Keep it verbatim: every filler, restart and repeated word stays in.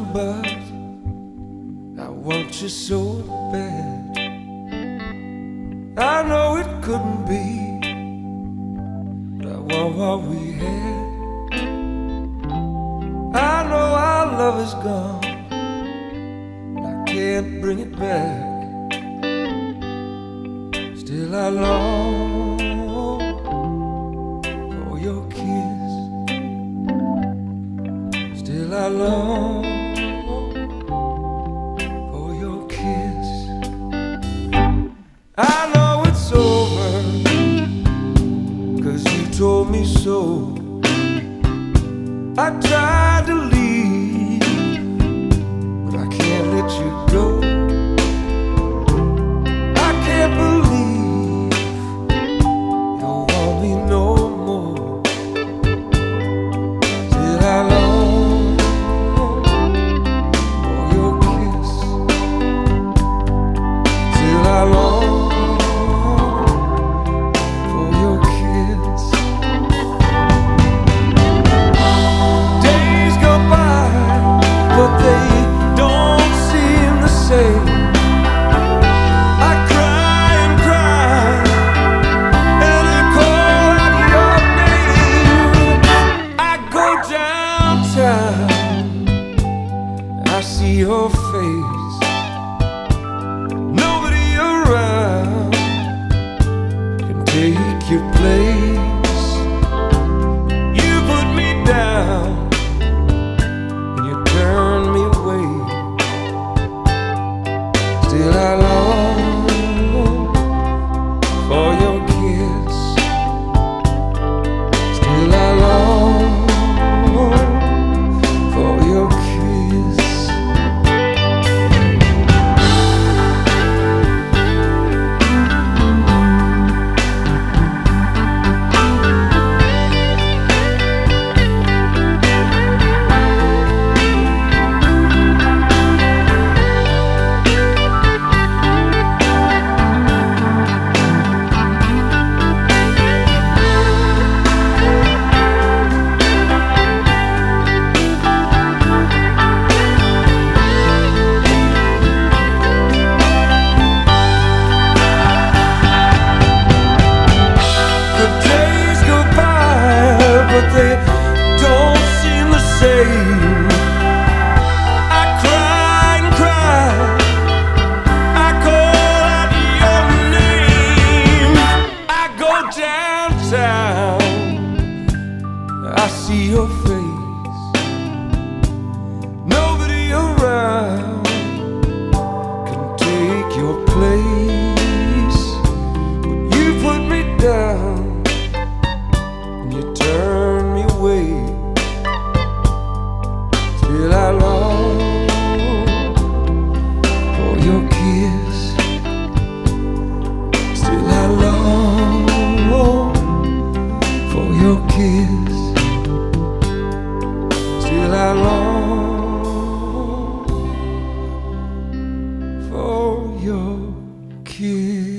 but I want you so bad. I know it couldn't be, but I want what we had. I know our love is gone, but I can't bring it back. Still I long for your kiss. Still I long for your kiss. I know it's over, 'cause you told me so. I tried to leave, but I can't let you go. I can't believe you want me no more. Still I long for your kiss. Still I long for your kiss. Days go by, but they don't seem the same. I cry and cry, and I call out your name. I go downtown, I see your face. Nobody around can take your place. You put me down and you turn me away. Still I long for your kiss. Still I long for your kiss. But they don't seem the same. I cry and cry, I call out your name. I go downtown, I see your face. Nobody around can take your place. But you put me down, you turn me away. Still I long for your kiss. Still I long for your kiss. Still I long for your kiss.